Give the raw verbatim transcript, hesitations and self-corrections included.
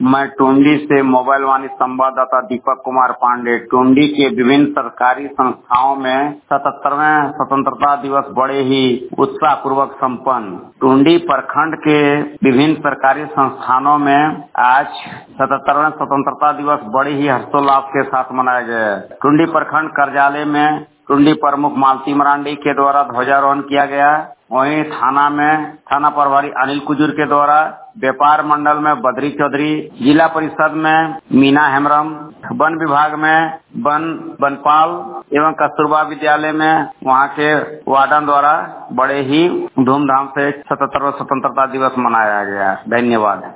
मैं टुंडी से मोबाइल वाणी संवाददाता दीपक कुमार पांडे। टुंडी के विभिन्न सरकारी संस्थाओं में सतहत्तरवें स्वतंत्रता दिवस बड़े ही उत्साह पूर्वक संपन्न। टुंडी प्रखंड के विभिन्न सरकारी संस्थानों में आज सतहत्तरवें स्वतंत्रता दिवस बड़े ही हर्षोल्लास के साथ मनाया गया। टुंडी प्रखंड कार्यालय में टुंडी प्रमुख मालती मरांडी के द्वारा ध्वजारोहण किया गया। वहीं थाना में थाना प्रभारी अनिल कुजूर के द्वारा, व्यापार मंडल में बद्री चौधरी, जिला परिषद में मीना हेम्ब्रम, वन विभाग में वन वनपाल एवं कस्तूरबा विद्यालय में वहां के वार्डन द्वारा बड़े ही धूमधाम से सतहत्तरवां स्वतंत्रता दिवस मनाया गया। धन्यवाद।